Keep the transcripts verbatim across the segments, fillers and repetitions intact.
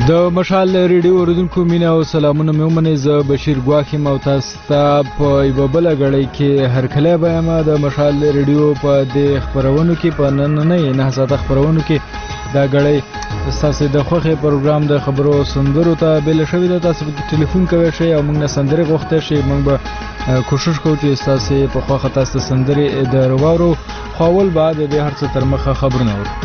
د مشال ریډیو اوریدونکو مینه او سلامونه مې ومنئ. زه بشیر ګواښ یم او تاسو ته په یوه بله ګړۍ کې هرکلی به یم د مشال ریډیو په دې خپرونو کې په نننۍ نهه ساعته خپرونو کې دا ګړۍ ستاسې د خوښې پروګرام د خبرو او سندرو ته بیله شوې ده. تاسو به ټلیفون کوئ شئ او موږ نه سندرې غوښتی شئ. موږ به کوشش کوو چې ستاسې په خوښه تاسو ته سندرې د واورو خو اول به د دې هر څه تر مخه خبرونه وکړو.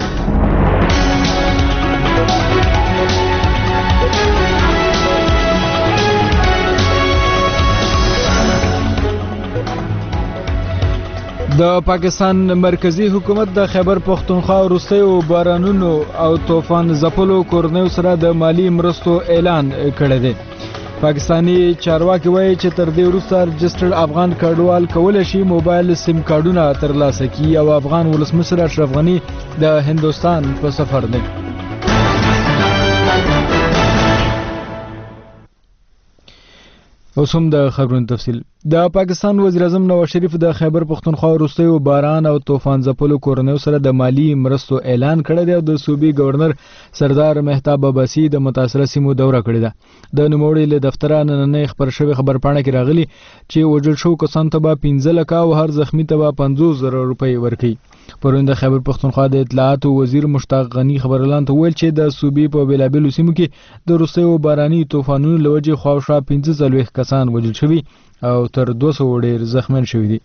د پاکستان مرکزی حکومت د خیبر پختونخوا وروستیو بارانونو او طوفان ځپلو کورنیو سره د مالی مرستو اعلان کړی دی. پاکستانی چارواکي وایي چې تر دې وروسته رجسټرډ افغان کډوال کولی شي موبایل سیم کارډونه ترلاسه کړي او افغان ولسمشر اشرف غني د هندوستان په سفر دی. اوس هم د خبرونو تفصیل. د پاکستان وزیر اعظم نواز شریف د خیبر پختونخوا وروستیو باران او طوفان ځپلو کورنیو سره د مالی مرستو اعلان کړی دی او د صوبې گورنر سردار مهتاب عباسي د متاثره سیمو دوره کړې ده. د نوموړي له دفتره نننۍ خبر شوې خبرپاڼه کې راغلي چې وژل شوو کسانو ته به پنځه لکه او هر زخمي ته به پنځوس زره روپۍ ورکوي. پرون د خیبر پختونخوا د اطلاعاتو وزیر مشتاق غني خبرلاند ته وویل چې د صوبې په بېلابېلو سیمو کې د وروستیو باراني طوفانونو له وجې خواوشا پنځه څلوېښت کسان وژل شوي او تر دوه سوه ډېر زخمیان شوي دي.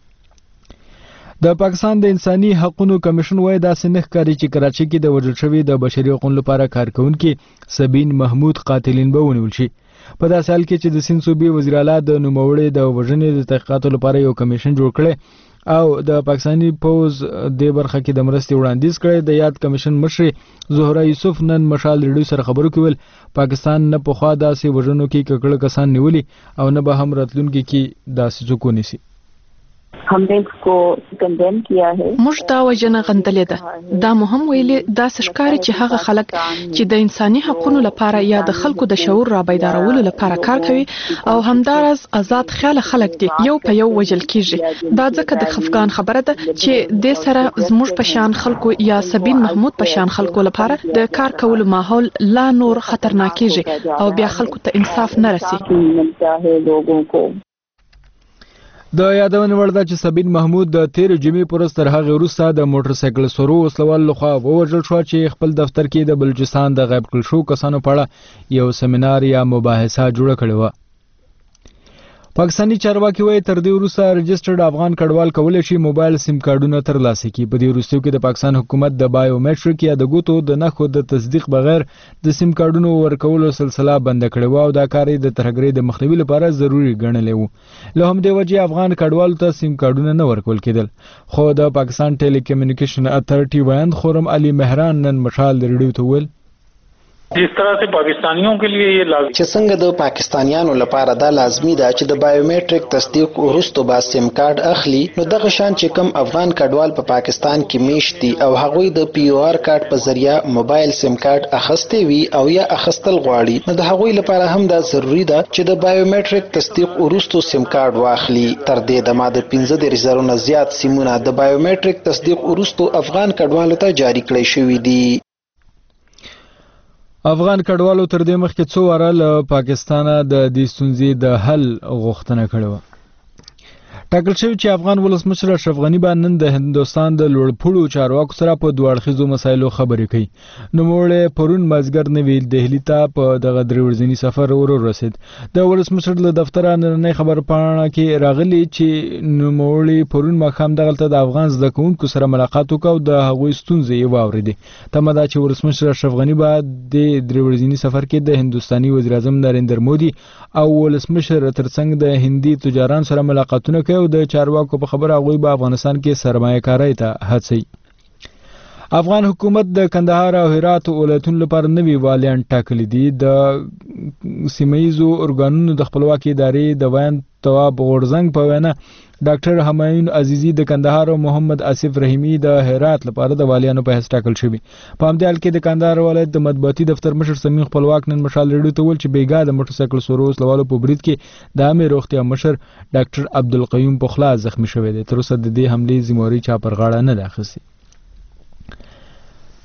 د پاکستان د انساني حقوقو کمیشن وایي داسې نه ښکاري چې کراچۍ کې د وژل شوي د بشري حقوقو لپاره کارکوونکي سبین محمود قاتلین به ونیول شي. په داسې حال کې چې د سیند صوبې وزیر اعلی د نوموړي د وژنې د تحقیقاتو لپاره یو کمیشن جوړ کړی او د پاکستاني پوز د برخه کې د مرستې وړاندیز کړی. د یاد کمیشن مشر زهره یوسف نن مشال ریډیو سره خبرو کې ویل پاکستان نه پخوا داسې وژنو کې ککړه کسان نیولي او نه به هم راتلونکي کې داسې څوک ونیسي. हमने इसको कंडेम किया है. موږ دا وجنه غندلې ده. دا مهم ویلې دا ښکاري چې هغه خلک چې د انساني حقوقو لپاره یا د خلکو د شعور را بیدارولو لپاره کار کوي او همدارس آزاد خیال خلک دي یو په یو وژل کیږي. دا ځکه د خفقان خبره ده چې د سره زموږ په شان خلکو یا سبین محمود په شان خلکو لپاره د کار کولو ماحول لا نور خطرناک کیږي او بیا خلکو ته انصاف نه رسي. د یادونې وړ ده چې سبین محمود د تېرې جمعې په ورځ تر هغې وروسته د موټر سایکل سورو وسلوالو لخوا ووژل شوه چې خپل دفتر کې د بلوچستان د غیب کړل شوو کسانو په اړه یو سیمینار یا مباحثه جوړه کړې وه. پاکستاني چارواکي وایي تر دې وروسته رجسټرډ افغان کډوال کولی شي موبایل سیم کارډونه ترلاسه کړي. په دې وروستیو کې د پاکستان حکومت د بایومیټریک یا د ګوتو د نښو د تصدیق بغیر د سیم کارډونو ورکولو سلسله بنده کړې وه او دا کار یې د ترهګرۍ د مخنیوي لپاره ضروري ګڼلی و. له همدې وجې افغان کډوالو ته سیم کارډونه نه ورکول کېدل. خو د پاکستان ټیلی کمیونیکیشن اتھارټي وایند خورم علي مهران نن مشال ریډیو ته وویل जिस तरह से पाकिस्तानियों के लिए ये लाजमी چې څنګه د پاکستانیانو لپاره دا لازمي ده چې د بایومیټریک تصدیق وروسته با سیم کارت اخلي نو دغه شان چې کم افغان کډوال په پاکستان کې میشت دي او هغوی د پی او آر کارت په ذریعہ موبایل سیم کارت اخستې وي او یا اخستل غواړي نو د هغوی لپاره هم دا ضروری ده چې د بایومیټریک تصدیق وروسته سیم کارت واخلي. تر دې دمه د پنځه دېرش زره نه زیات سیمونه د بایومیټریک تصدیق وروسته افغان کډوالو ته جاری کړی شوي دي. افغان کډوالو تر دې مخکې څو واره له پاکستانه د دې ستونزې د حل غوښتنه کړې وه. ټاکل شوي چې افغان ولسمشر اشرف غني به نن د هندوستان د لوړپوړو چارواکو سره په دوه اړخیزو مسایلو خبرې کوي. نوموړی پرون مازدیګر نوي دهلي ته په دغه درې ورځني سفر ور ورسېد. د ولسمشر له دفتره نننۍ خبرپاڼه کې راغلي چې نوموړي پرون ماښام دغلته د افغان زده کوونکو سره ملاقات وکړ او د هغوی ستونزې یې واورېدې. تمه ده چې ولسمشر اشرف غني به د درې ورځني سفر کې د هندوستاني وزیر اعظم نریندر مودي او ولسمشر ترڅنګ د هندي تجاران سره ملاقاتونه کوي او د چارواکو په خبره هغوی به افغانستان کې سرمایه کارۍ ته هڅوي. افغان حکومت د کندهار او هرات ولایتونو لپاره نوي والیان ټاکلي دي. د سیمه ییزو ارګانونو د خپلواکۍ ادارې د وایند تواب غورځنګ په وینا ډاکټر همایون عزیزي د کندهار او محمد آصف رحیمي د هرات لپاره د والیانو په حیث ټاکل شوي. په همدې حال کې د کندهار ولایت د مطبوعاتي دفتر مشر سمین خپلواک نن مشال ریډیو ته وویل چې بیګا د موټر سایکل سورو وسلوالو په برید کې د عامې روغتیا مشر ډاکټر عبدالقیوم پخلا زخمی شوی دی. تر اوسه د دې حملې ذمهواري چا پر غاړه نه ده اخیستې.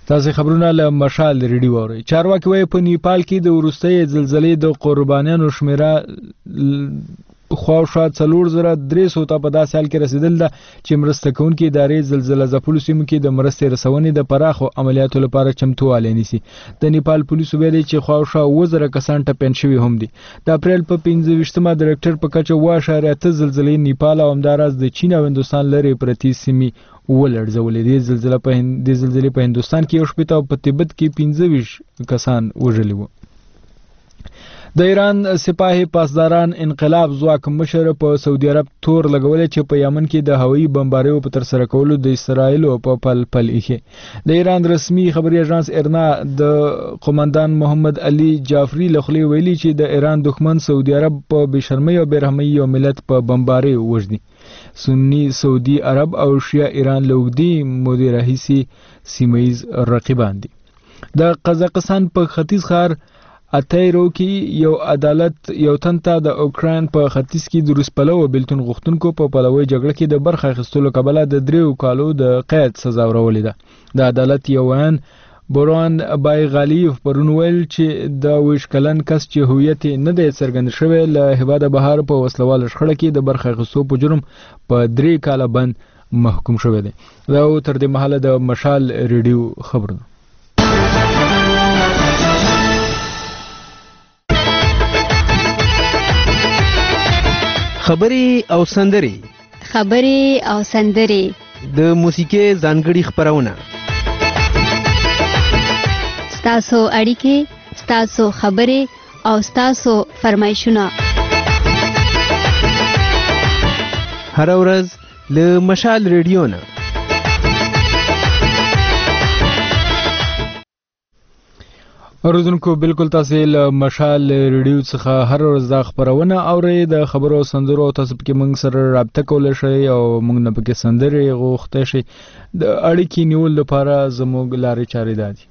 تاسو خبرونه له مشال ریډیو اورئ. چارواکي وايي په نیپال کې د وروستۍ زلزلې د قربانیانو شمیره خواوشا څلور زره درې سوه ته په داسې حال کې رسیدل ده چې مرسته کوونکې ادارې زلزله ځپلو سیمو کې د مرستې رسونې د پراخو عملیاتو لپاره چمتووالی نیسي. د نیپال پولیسو ویلي چې خواوشا اووه زره کسان ټپیان شوي هم دي. د اپریل په پنځه ویشتمه د ریکټر په کچه اووه اعشاریه اته زلزلې نیپال او همداراز د چین او هندوستان لرې پرتې سیمې ولړزولې. د زلزلې په د زلزلې په هندوستان کې یو شپېته او په تبت کې پنځه ویشت کسان وژلي وو. د ایران سپاهي پاسداران انقلاب ځواک مشر په سعودي عرب تور لګولې چې په یمن کې د هوایي بمباریو په تر سره کولو د اسرایل په پل پل ایښې. د ایران رسمي خبري اژانس ارنا د قومندان محمد علي جعفری لخوا ویلي چې د ایران دښمن سعودي عرب په بشرمۍ او برحمۍ یو ملت په بمباري وژني. سنی سعودي عرب او شیعه ایران لوګدي مودې راهیسي سیمایز رقیبان دي. د قزاقستان په ختیځ ښار اتایرو کې یو عدالت یو تنته د اوکراین په ختیځ کې د روس پلو بیلتون غوښتونکو په پلوي جګړه کې د برخه اخیستلو کبله د دریو کالو د قید سزا ورولې ده. د عدالت یو ویان بوران بایغالیف پرون ویل چې د ویش کلن کس چې هویت نه دی څرګند شوی له هیواد بهر په وسلوال شخړه کې د برخه اخیستو په جرم په درې کاله بند محکوم شوی دی. دا تر دې مهاله د مشال ریډیو خبرونه. خبري او سندري خبري او سندري د موسیقي ځانګړي خبرونه ستاسو اړیکې ستاسو خبري او ستاسو فرمایشونه هر ورځ له مشال ریډیو نه. اوریدونکو بالکل تاسو له مشال ریډیو څخه هر ورځ د خبرونه اورئ. د خبرو سندرو تاسو پکې موږ سره رابطه کولای شئ او موږ نه پکې سندرې غوښتئ شئ. د اړیکې نیول لپاره زموږ لارې چارې دي.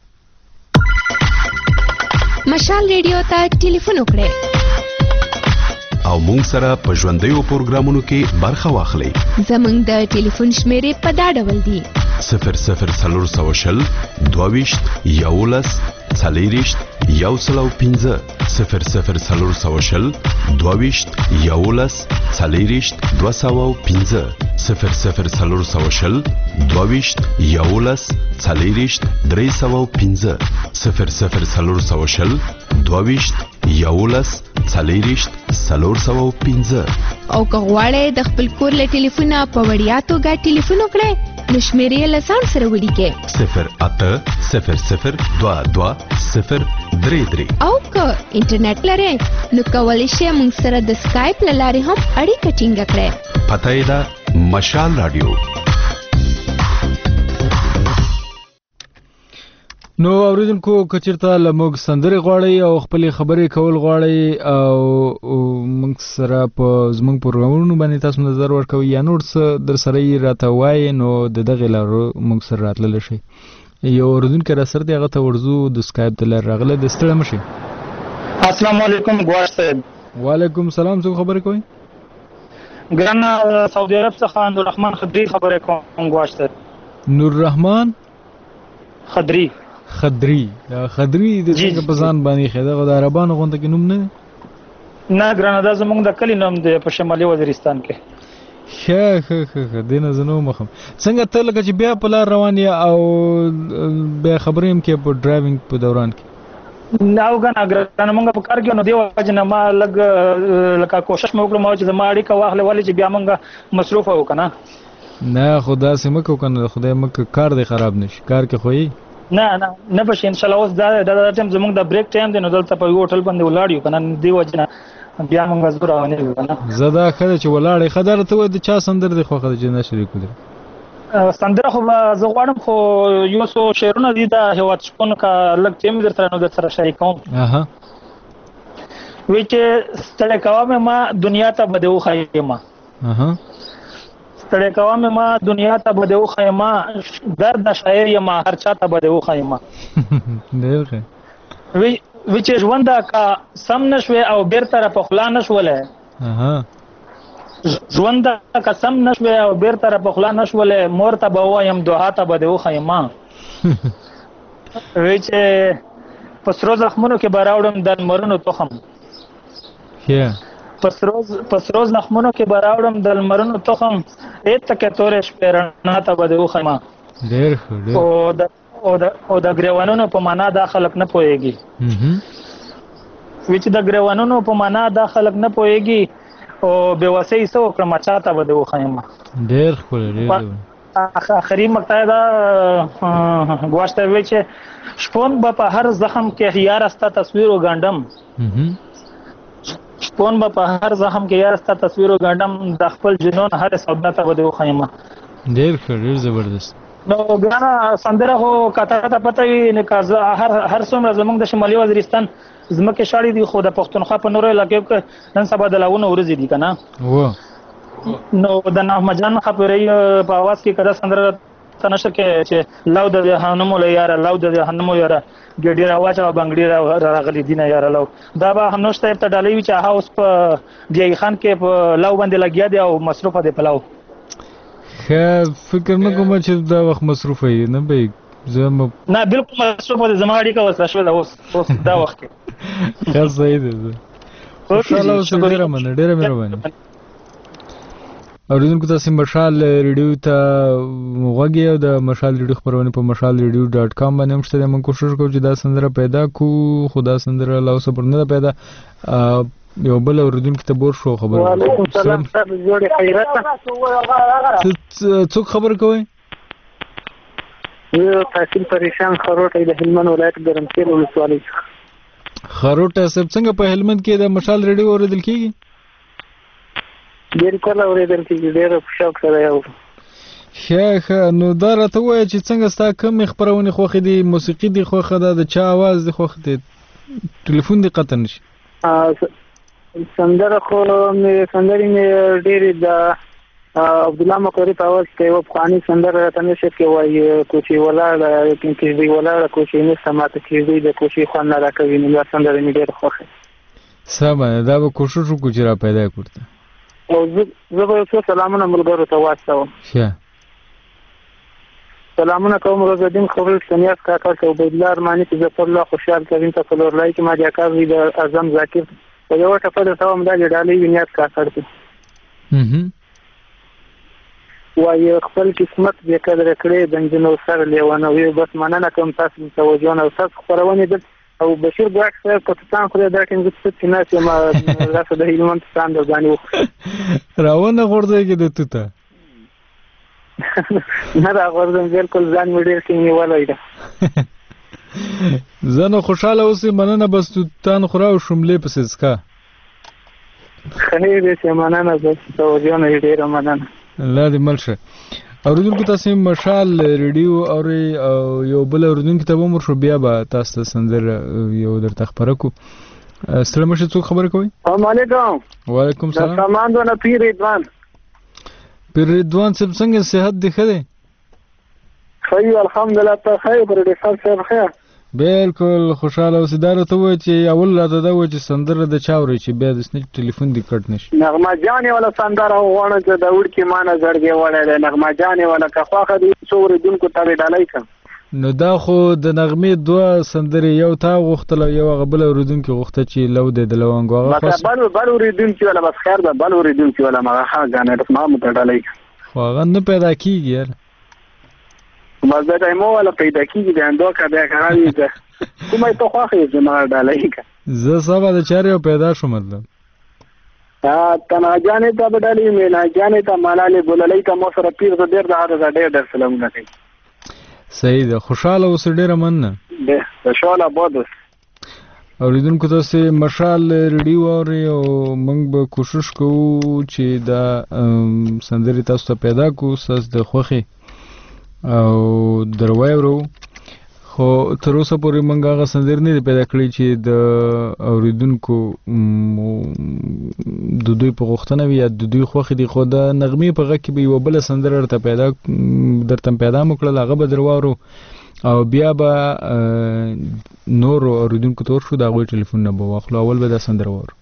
مشال ریډیو ته ټلیفون وکړئ او موږ سره په ژوندیو پروګرامونو کې برخه واخلئ. زموږ د ټلیفون شمیرې په دا ډول دي: صفر صفر څلور سوه شل دوه ویشت یولس څلېرویشت یو سل او پنځه صفر صفر څلور سوه شل دوه ویشت یولس څلېرویشت دوه سوه او پنځه صفر صفر څلور سوه شل دوه ویشت یولس څلېرویشت درې سوه او پنځه صفر صفر څلور سوه شل دوه ویشت یولس څلېرویشت څلور سوه او پنځه. او که غواړئ د خپل کور له ټلیفونه په وړیا توګه ټلیفون وکړئ نو شمیرې له ځان سره ولیکئ: صفر اته صفر صفر دوه دوه صفر درې درې. او که انټرنیټ لرئ نو کولی شئ موږ سره د سکایپ له لارې هم اړیکه ټینګه کړئ. پته یې ده مشال رادیو. نو اوریدونکو کچرته لموږ سندري غواړي او خپل خبرې کول غواړي او موږ سره په زموږ پروګرامونو باندې تاسو نظر ورکوي یا نور څه در سره یې راته وایي نو د دغه لارو موږ سره راتللی شي. یو اوریدونکی را سره دی هغه ته ورځو د سکایپ د لارې راغلی د ستړی مشي. السلام علیکم ګواش صاحب. وعلیکم سلام. څوک خبرې کوئ؟ ګران سعودي عرب څخه نوررحمان خضري خبرې کوم ګواش صاحب. نوررحمان خضري خضري خضري د څنګه په ځان باندې خېده د عربانو غونډه کې نوم نه نه ګران دا زمونږ د کلی نوم دی په شمالي وزیرستان کې. ښه ښه ښه دینه زنو مخم څنګه ته لکه چې بیا په لار روان یا او بیا خبرې هم کې په ډرایوینګ په دوران کې نو ګان اګران موږ په کار کې نو دی واجنه ما لګ لکه کوشش مې وکړم چې زما اړیکه واخلې ولې چې بیا موږ مصروف وکنه. نه خدا سم کو کنه خدای مکه کار دی خراب نشي کار کې خوې نه نه نه بش ان شاء الله اوس دا د ټایم زموږ د بریک ټایم دی نو دلته په هوټل باندې ولاړ یو کنه دی وجنه بیا موږ زړه روانه یو کنه. زدا خدای چې ولاړې خدای ته د چا سندر دی خو خدای جنا شریک دی سندره خو زه غواړم خو یو څو شعرونه دي د هیواد شپون کا لګ ټیم در سره نو در سره شریکوم. اها وی چې ستړی کوم ما دنیا ته بده وخایما. اها ستړی کوم ما دنیا ته بده وخایما درد شاعر یم هر چا ته بده وخایما. دیغه وی وی چې ژوند کا سم نشوي او بیرته په خلا نشوله. اها ژوند کا سم نشوي او بیرته په خلا نشوله مور ته به وایم دوه ته بده وخایما. وی چې پسرو زخمونو کې براوړم د لمرونو تخم یا پسرو پسرو زخمونو کې براوړم د لمرونو تخم ایت تک تورې شپې رڼا ته به د وخیمه ډېر ښه ډېر او د او د او د ګریوانونو په معنا دا خلک نه پوهېږي وی چې د ګریوانونو په معنا دا خلک نه پوهېږي او بېوسۍ څه وکړم چا ته به د وښیم ډېر ښکلی ډېر آخري مقطع دا ګواښ ته وی چې شپون به په هر زخم کې هیار ستا تصویر وګنډم شپون به په هر زخم کې هیار ستا تصویر وګنډم د خپل جنون هر سودا ته به د وښیم ډېر ښه ډېر زبردست نو ګرانه سندره خو کته ته پته وي نه هر هر څومره زمونږ د شمالي وزیرستان ځمکې شاړې دي خو د پښتونخوا په نورو علاقو کې نن سبا د لاونه ورځې دي که نه نو د نغمه جان خبرې په اواز کې کده سندره ته نشر کې چې لو د جهنمو له یاره لو د جهنمو یاره ګډي راواچ او بنګړي راغلي دي نه یاره لو دا به هم نوشته ته ډالۍ وي چې هغه اوس په ډی خان کې په لو باندې لګیا دی او مصروفه دی په لو خیر فکر نه کوم چې دا وخت مصروف وي نه به زم نه بالکل مصروف دي زما اړیکه وسره شو دا اوس اوس دا وخت کې خیر صحیح دی خوشاله اوسئ ډیره مننه ډیره مهرباني اوریدونکو تاسو مشال ریډیو ته وګورئ او د مشال ریډیو خبرونه په مشال ریډیو ډاټ کام باندې هم شته موږ کوشش کوو چې دا سندره پیدا کو خدا سندره الله صبر نه پیدا یو بل اوریدونکو ته بور شو خبر وعلیکم السلام سر جوړ خیرات څوک خبر کوي یو تحصیل پریشان خروټه د هلمند ولایت ګرمسیر ولسوالۍ خروټه سب څنګه په هلمند کې د مشال ریډیو اوریدل کیږي ډېر کله اورېدل کېږي ډېر په شوق سره یو ښه ښه نو دا راته ووایه چې څنګه ستا کومې خپرونې خوښې دي موسیقي دي خوښه ده د چا اواز دي خوښ دی ټلیفون دې قطع نه شي سندره خو مې سندرې مې ډېرې د عبدالله مقري په اواز کې یوه پخواني سندره راته نشر کې وایي کوچۍ ولاړه کیږدۍ ولاړه کوچۍ نشته ماته کیږدۍ د کوچۍ خوند نه راکوي نو دا سندره مې ډېره خوښه سمه دا به کوشش وکړو چې را پیدا کړو او زه به یو څو سلامونه ملګرو ته واستوم ښه سلامونه کوم روزالدین خلیل سنیاس کاکا ته عبیدالله ارماني ته ظفر الله خوشحال کریم ته فلورلای کې ماجا کار وي د اعظم ذاکر په یوه ټپه درته وایم دا د ډالۍ وي نیاز کاکړ دی وایي خپل قسمت بې قدره کړې د نجونو سر لیونوي بس مننه کوم تاسو توجه او تاسو خپرونې د او بشیر ګواک صاحب په تاسو خو دا ټینګ څه چې نه چې ما راځه د هلمند ستان د ځاني وخت راونه غورځي کې د توته نه دا غورځم بالکل ځان مې ډېر کې نیولای دا زنه خوشاله اوسې مننه بس توتان خورا او شملې پسې اسکا خیر دې مننه بس توجه نه ډېر مننه الله دې ملشه اوریدونکو تاسو مشال ریډیو او یو بل اوریدونکو ته مور شو بیا به تاسو ته سندر یو درته خبره کو ستړي مشه څوک خبره کوي السلام علیکم وعلیکم السلام سامان دونه پیر رضوان پیر رضوان صاحب څنګه صحت دی خده خیر الحمدلله ته خیر پر دې سر سر خیر بالکل خوشاله اوسې دا راته وایي چې اول راته دا وایي چې سندره د چا اوري چې بیا د سنیک ټلیفون دې کټ نشي نغمه جانې ولا سندره وغواړم چې د وړکي مانه زړګی وړی دی نغمه جانې ولا که خوښه دي څو اورېدونکو ته دې ډالۍ کړم نو دا خو د نغمې دوه سندرې یو تا غوښتل او یو هغه بل اورېدونکي غوښته چې لو دی د لونګو هغه بس بل بل اورېدونکي ولا بس خیر ده بل اورېدونکي ولا مغه ښه ګانې ما مو ته ډالۍ کړم خو هغه نه پیدا کېږي یار بس دا دایمو ولا پیدا کېږي د اندوکه بیا کراوي ده کومه ته خوښه یې زما ډالۍ کړه زه سبا د چارې پیدا شو مطلب تنا جانې ته بدلې مې نه جانې ته مالالې بوللې ته مو سره پیر زه ډېر د هغه ډېر در سلامونه کوي صحیح ده خوشاله اوس ډېره مننه ده خوشاله بودس اوریدونکو تاسو مشال ریډیو اوري او موږ به کوشش کوو چې دا سندري تاسو ته پیدا کوو ساس د خوخي او دروي ورو خو تر اوسه پورې موږ هغه سندر نه پیدا کړی چې د اوریدونکو د دوی په غوښتنه وي یا د دوی خوښې دي خو د نغمې په غږ کې به یوه بله سندره درته پیدا درته پیدا مو کړل هغه به در واورو او بیا به نورو اوریدونکو ته ورشو د هغوی ټلیفونونه به واخلو اول به دا سندره واورو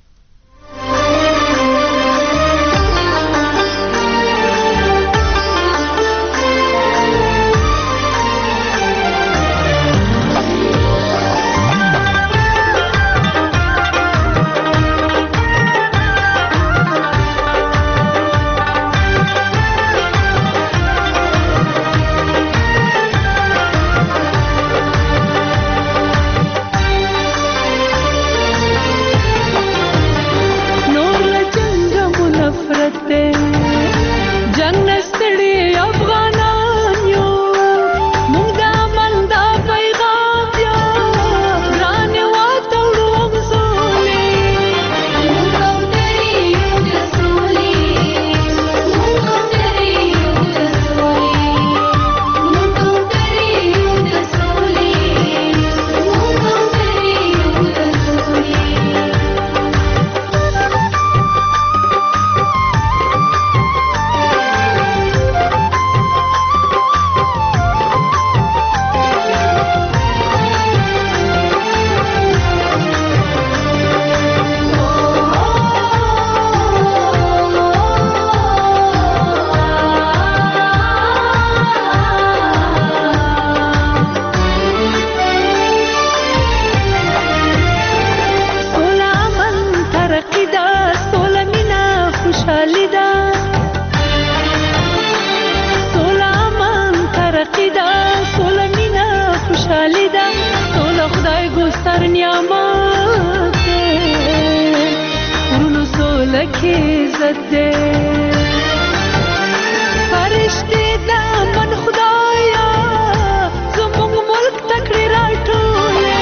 عزت دے فرشتے دا من خدایا زمونږ ملک تکړه راټولې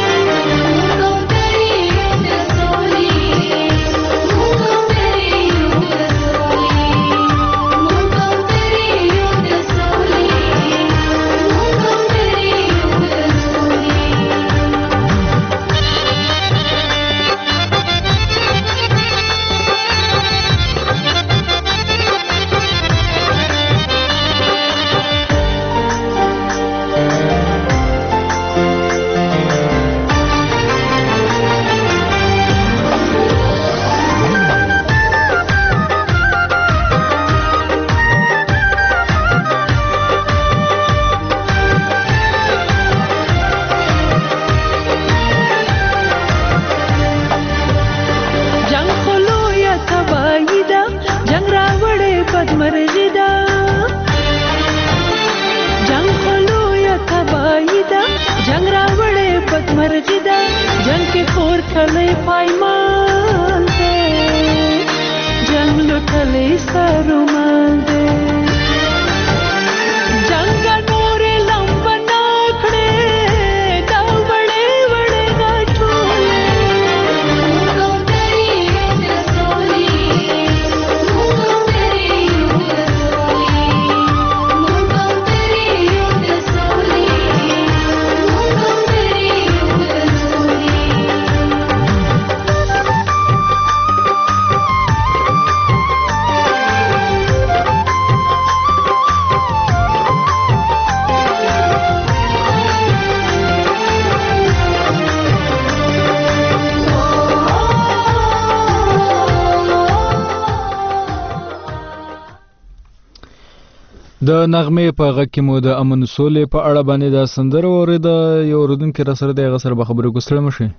د نغمې په غږ کې مو د امن سولې په اړه باندې دا سندره واورېده. یو اورېدونکی را سره دی، هغه سره به خبرې وکړو. ستړی مه شئ.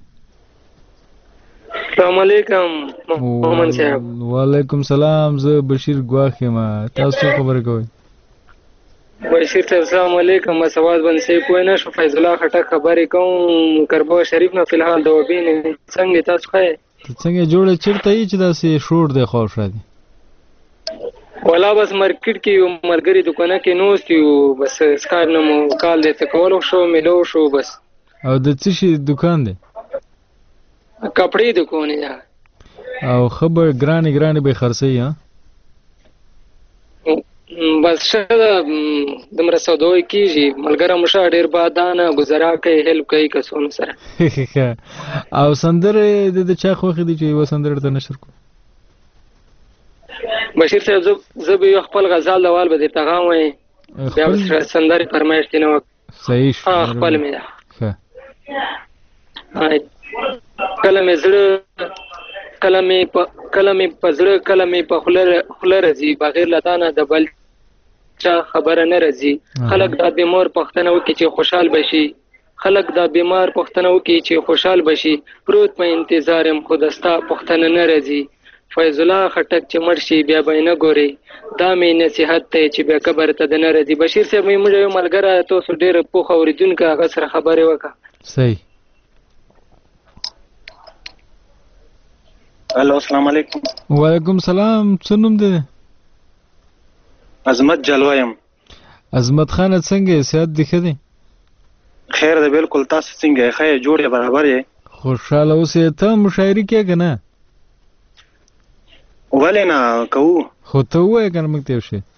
السلام علیکم مومن صاحب. وعلیکم سلام. زه بشیر ګواښ یم. تاسو خبرې کوئ؟ بشیر صاحب السلام علیکم. بس आवाज باندې صحیح پوه نه شو. فیض الله خټک خبرې کوم کربو شریف نه. فلحال د وبین څنګه تاسو ښه څنګه جوړه چیرته یې چې داسې شور دی خوښ دی؟ ولا بس مارکیټ کې یو ملګری دکانه کې نوست یو بس سکار نه مو کال دی ته کولو شو ملو شو بس. او د څه شي دکان دی؟ کپړې دکان دی. او خبر ګرانې ګرانې به خرڅي ها بس شته د مرسودوي کیږي ملګری مشه ډیر بادانه گزارا کوي هلپ کوي کسونو سره. او سندره د چا خوخه دي چې و سندره ته نشر کو؟ بشیر صاحب زه به یو خپل غزال د وال به د پیغام وای بیا سندره فرمایش دینه وک. صحیح شو. خپل مې ده. کله مې زړه کله مې کله مې پزړه کله مې په خلر خلر راځي بغیر لدانه د بل چا خبره نه راځي. خلک دا بیمار پښتنه وکي چې خوشحال بشي. خلک دا بیمار پښتنه وکي چې خوشحال بشي. پروت په انتظارم خودستا پښتنه نه راځي. فیض الله خټک چې مرشي بیا به نه ګوري. دا مې نصیحت ته چې بیا قبر ته نه راځي. بشیر صاحب مې موږ یو ملګری تاسو ډېر پوخ اوریدونکو هغه سره خبرې وکړه. صحیح. الو السلام علیکم. وعلیکم سلام. څه نوم دی؟ عظمت جلوایم. عظمت خان څنګه صحت دی ښه دی؟ خیر دی بالکل. تاسو څنګه یې؟ ښه یې جوړ یې برابر یې؟ خوشحاله اوسې. ته مشاعرې کې که نه؟ ولې نه کوو. خو ته ووایه که نه موږ ته یو شی.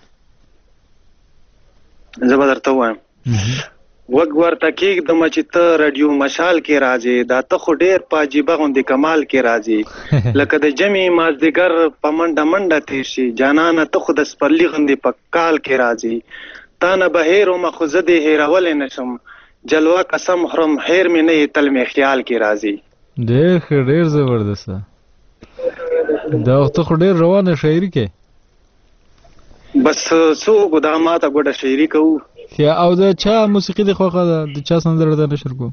زه به درته ووایم. وګ ورته کېږدمه چې ته رادیو مشال کې راځې. دا ته خو ډېر په عجیبه غوندې کمال کې راځې. لکه د جمعې مازدیګر په منډه منډه تېر شي. جانانه ته خو د سپرلي غوندې په کال کې راځې. تا نه به هېر ومه خو زه دې هېرولی نه شم. جلوه قسم خورم هېر مې نه یې تل مې خیال کې راځې. ډېر ښه ډېر زبردسته. دا ته خو ډېر روانه شاعري کې. بس څوک دا ماته ګوډه شاعري کوو. او د چا موسیقي دی خوښه ده؟ د چا سندره ده نشر کو؟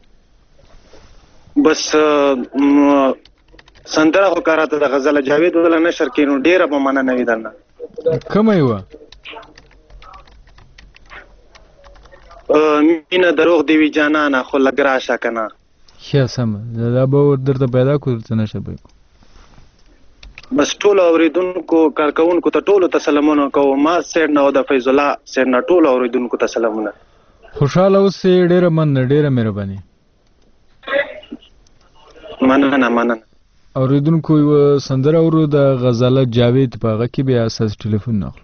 بس سندره خو که راته د غزله جاوید وله نشر کړي نو ډېره به مننه وي درنه. کومه یې وه؟ مینه دروغ دې وي جانانه خو لږ راشه که نه. ښه سمه دا به درته پیدا کړو درته نشر به یې بس ټول اوریدونکو کارکونکو ته ټول ته سلامونه کوم. ما سید نو د فیض الله سید نه ټول اوریدونکو ته سلامونه. خوشاله اوسې. ډیره من ډیره مهرباني. مننه مننه. اوریدونکو یو سندره اورو د غزاله جاوید په هغه کې بیا اساس ټلیفون ناخلو.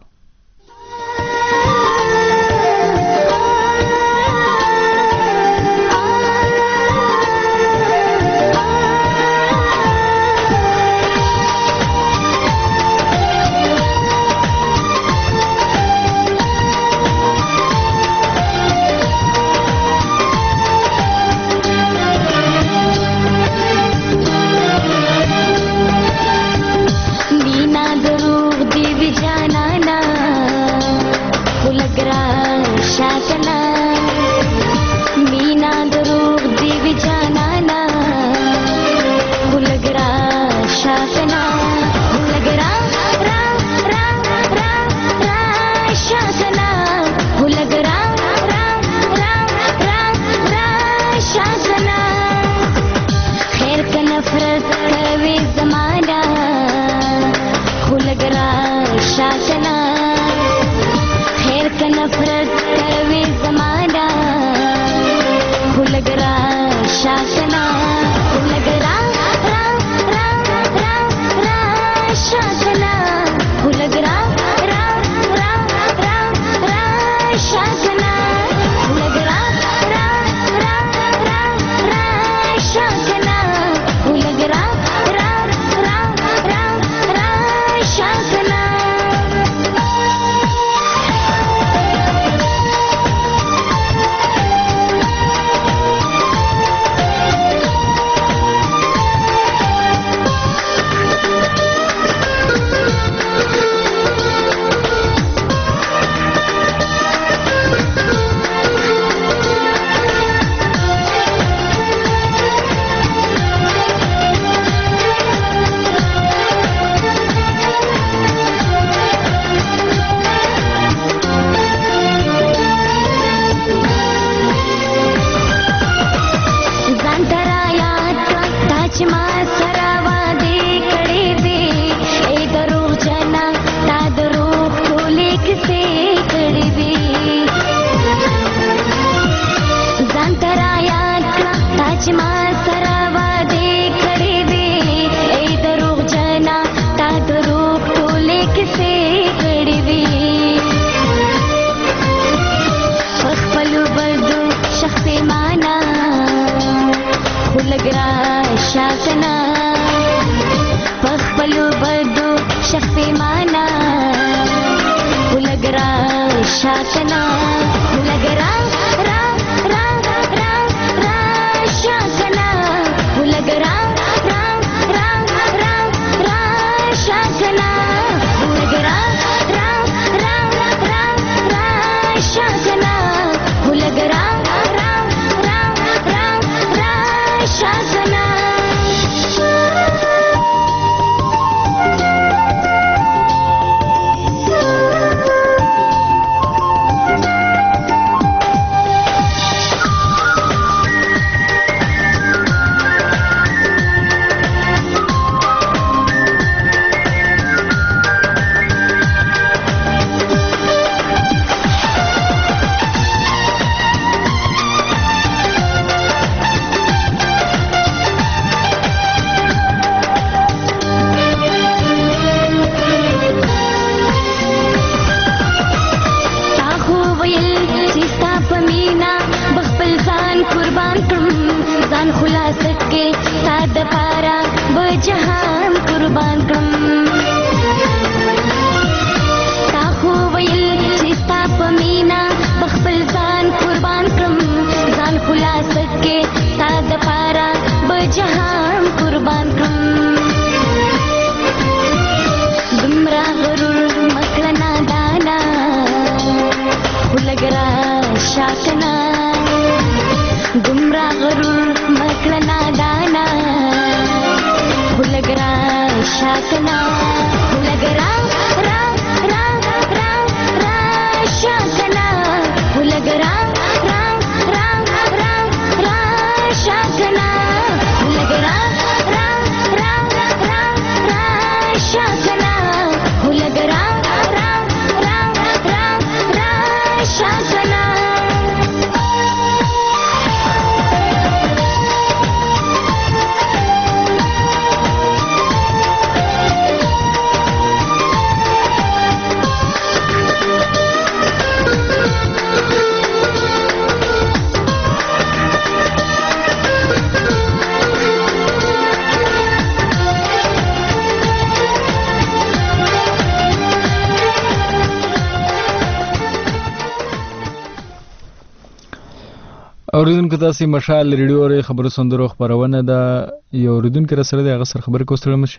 اوریدونکو تاسو مشال ریډیو ری خبرو سندرو خبرونه ده یو اوریدونکو را سره د هغه سره خبرې کوستل مشه.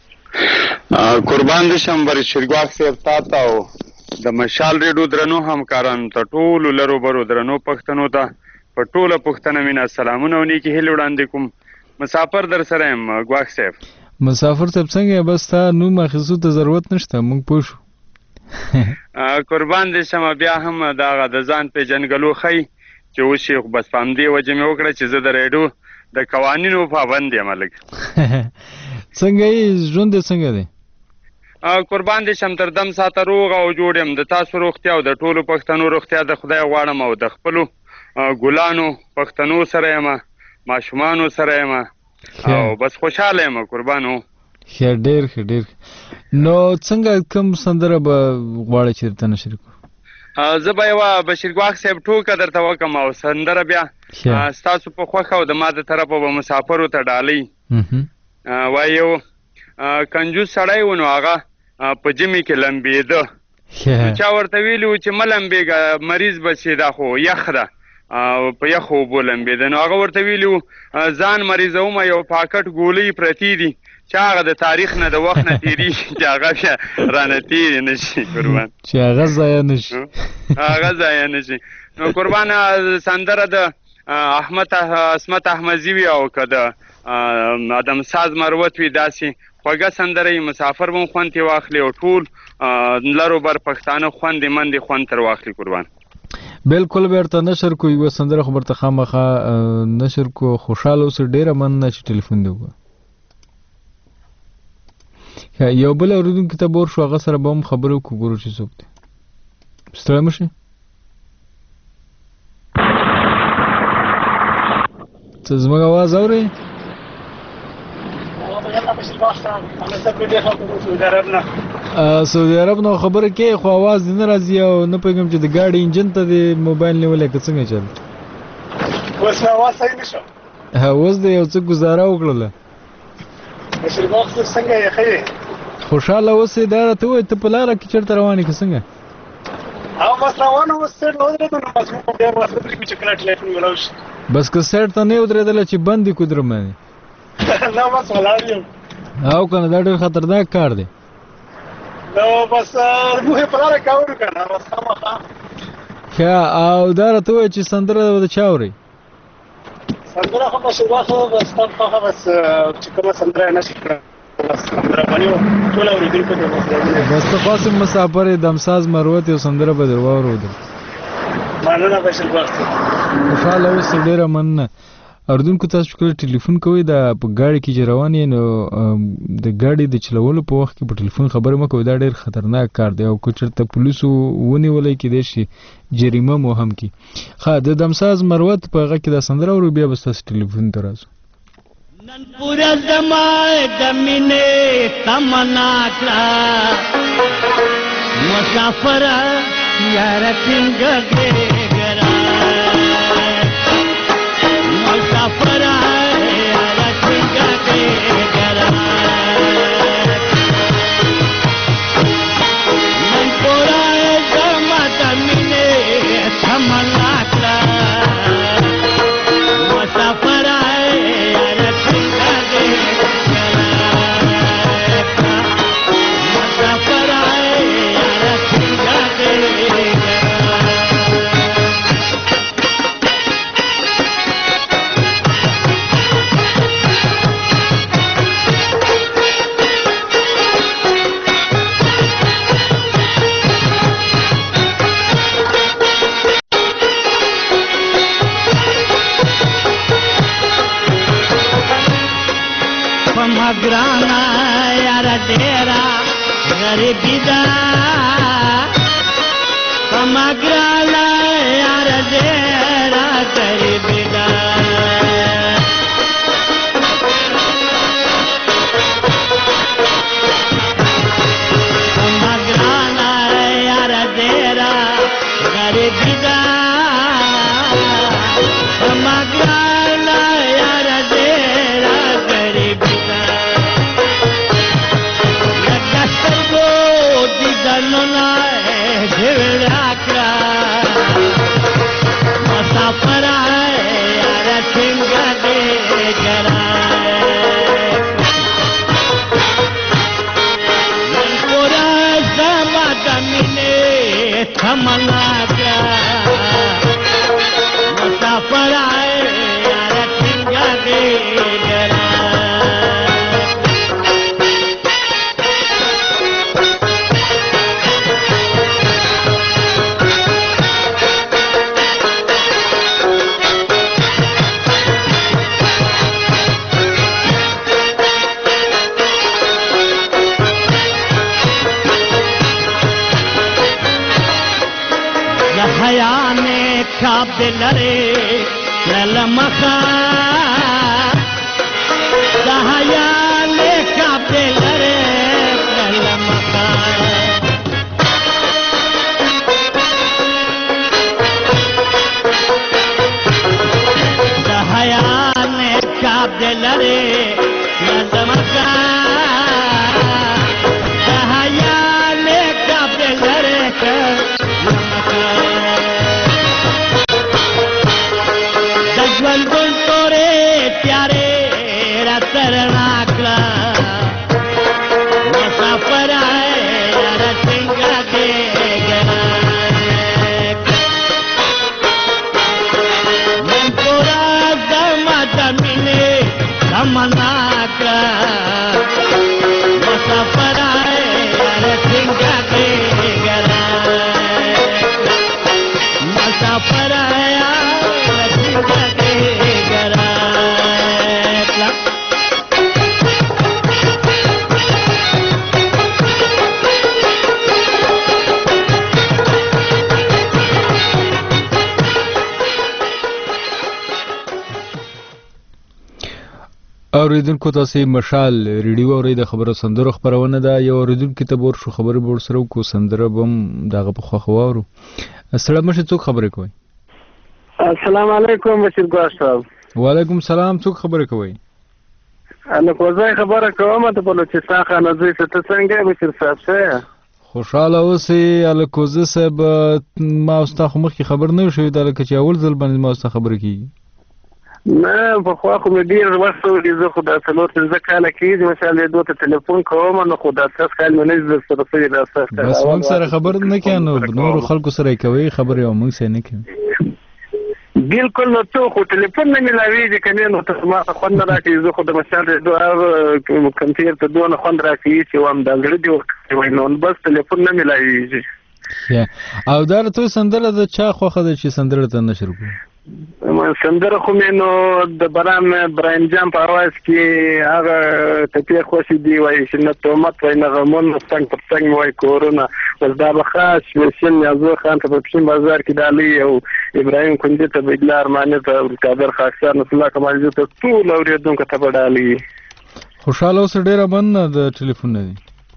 قربان دي شمبر شریګواک صاحب تاسو او د مشال ریډیو درنو همکارانو ته ټول لرو برو درنو پښتنو ته په ټوله پښتنه مینا سلامونه ونی کې هلو وړاندې کوم. مسافر در سره يم ګواک صاحب. مسافر صاحب څنګه بس تا نو مخصوص ته ضرورت نشته مونږ پوښو. قربان دي شم بیا هم دا د ځان په جنګلو خي چې اوس یو بس پام دی وجه مې وکړه چې زه د ریډیو د قوانینو پابند یم لګ. څنګه یې ژوند څنګه دی؟ قربان دي شم تر دم ساته روغ او جوړ یم. د تاسو روغتیا او د ټولو پښتنو روغتیا د خدای غواړم او د خپلو ګلانو پښتنو سره یم ماشومانو سره یم او بس خوشاله یم قربانو. ښه ډېر ښه ډېر. نو څنګه کوم سندره به غواړئ چې درته نشر کړو؟ زه به یوه بشیر ګواښ صاحب ټوکه درته وکړم او سندره بیا ستاسو په خوښه او د ما د طرفه به مسافرو ته ډالۍ. وایي یو کنجوس سړی و نو هغه په ژمي کې لمبېده. چا ورته ویلي و چې مه لمبېږه مریض به شې دا خو یخ ده په یخو اوبو لمبېده. نو هغه ورته ویلي و ځان مریضومه یو پاکټ ګولۍ پرتې دي چې هغه د تاریخ نه د وخت نه تېرېږي چې هغه بیا رانه تېرې نه شي قربان. چې هغه ضایع نه شي. هغه ضایع نه شي. نو قربان سندره د احمد عصمت احمدزي وي او که د ادم ساز مروت وي داسې خوږه سندره یې مسافر به هم خوند ترې واخلي او ټول لرو بر پښتانه خوندې مندې خوند تر واخلي قربان. بالکل به ورته نشر کو یوه سندره خو برته خامخا نشر کو. خوشحاله اوسه ډېره مننه چې ټلیفون دې وکړه. یو بل اوریدونکي ته بور شو هغه سره به هم خبرې وکړو ګورو چې څوک دی. ستړی مه شئ. ته زموږ اواز اورئ؟ سعودي عرب نه خبره کوي خو اواز دې نه راځي او نه پوهېږم چې د ګاډي انجن ته دې موبایل نیولی که څنګه چل. اوس مې اواز صحیح نه شو. اوس دې یو څه ګزاره وکړله. بشیرباغ صاحب څنګه یې ښه یې؟ خوشحاله اوسې. دا راته ووایه ته په لاره کې چېرته روان یې که څنګه؟ او بس روان اوس سیټ نه ودرېدو نو بس موږ بیا واسطه پرېږدو چې کله ټلیفون ولاړ شي. بس که سیټ ته نه یې ودرېدله چې بند یې کړو درمانې؟ نه بس ولاړ یم. او که نه دا ډېر خطرناک کار دی. نو بس موږ یې په لاره کې اورو که نه بس خامخا. ښه او دا راته ووایه چې سندره به د چا اورئ؟ سندره خو بشیرباغ صاحب بس تا خوښه بس چې کومه سندره یې نشي کړه بس مهرباني وه ټول اورېدونکو ته بس بس ته خاص مسافر یې دمساز مروت یو سندره به در واورېدل. مننه بشیرباغ صاحب. خوشحاله اوسئ. ډېره مننه. اردوونکو تاسو کله ټلیفون کوئ دا په ګاډي کې چې روان یې نو د ګاډي د چلولو په وخت کې په ټلیفون خبرې مه کوئ. دا ډېر خطرناک کار دی او که چېرته پولیسو ونیولی کیدای شي جریمه مو هم کړي. ښه د دمساز مروت په هغه کې دا سندره اورو بیا به ستاسو ټلیفون ته راځو. نن پورا زمای د مینې تمنا کړه مسافر یار څنګه ګرا مسافر یار څنګه ګرا نن پورا زمای د مینې تمنا کړه مسافر گرانا یار ډیرا غریبی دا کما گرانا یار ډیرا غریبی دا کما گرانا یار ډیرا غریبی دا کما گرانا یار ډیرا غریبی no no no دې لرې له مخه د حیا نقاب دې لرې له مخه د حیا نقاب دې لرې له مخه د حیا نقاب دې لرې ژوندون تورې تیارې را سرنا کړه مسافر یار څنګه دې ګره من پورا زما د مینې تمنا کړه مسافر یار څنګه دې ګره مسافر یار څنګه اوریدونکو تاسو مشال ریډیو اوري د خبرو سندرو خبرونه ده یو اوریدونکو ته ور شو خبرې بور سره کو سندره بم دغه په خو خواورو السلام علیکم څوک خبرې کوي السلام علیکم بشیر ګواه صاحب وعلیکم سلام څوک خبرې کوي انا کوزای خبره کوم ته په لوچستان خانه زوی ته څنګه بشیر صاحب څه خوشاله اوسې الکوزه صاحب ما واستخ مخکې خبر نه شوی د لکه چې اول ځل باندې ما واستخ خبرې کیږي نه په خو خو مې ډیر وخت ولې زه خو د څلور څه کاله کېږي مثلا دوه ته ټلیفون کوم نو خو د اساس کال مې نه زده سره سره د اساس کال بس موږ سره خبر نه کینو نور خلکو سره کوي خبرې او موږ سره نه کوي بالکل نو ته خو ټلیفون نه ملاویږي کنه نو ته ما خو نه راکې زه خو د مثلا دوه کمپیر ته دوه نه خوند راکې چې وام د انګړ دی وای نو بس ټلیفون نه ملاویږي او دا ته سندره د چا خوخه د چې سندره ته نشر کو سندره خو مې نو د برام برایم جام په اواز کې هغه تپې خوشي دی وای چې نه تومت وای نه غمون څنګه پر څنګه وای کورونا ول دا بخاص وسیم یازو خان ته په پښین بازار کې دالي او ابراهيم کندې ته بګلار مانه ته قادر خاصار نصر الله کمال ته ټول اوریدونکو ته بدالي خوشاله اوس ډیره من د ټلیفون نه دی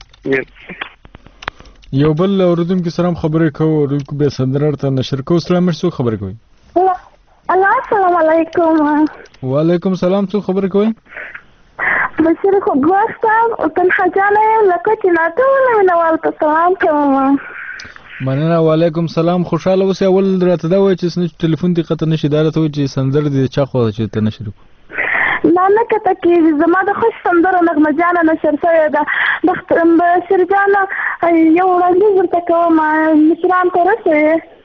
یو بل اوریدونکو سره خبرې کوو اوریدونکو به سندره ته نشر کوو سلام مرسو خبرې کوي الله السلام علیکم وعلیکم سلام څو خبرې کوي بشیر خو ګوستم او تن خجانه لکه چې ناتول نوال په سلام کوم مننه وعلیکم سلام خوشاله اوسې اول راته دا وای چې ټلیفون دې قطه نشي دارته وای چې سندر دې چا خو چې ته نشر کو لا نه کته کې زما د خوش سندر نغمه جان نشر شوی دا د بشیر جان یو وړاندې ورته کوم مشران ته رسې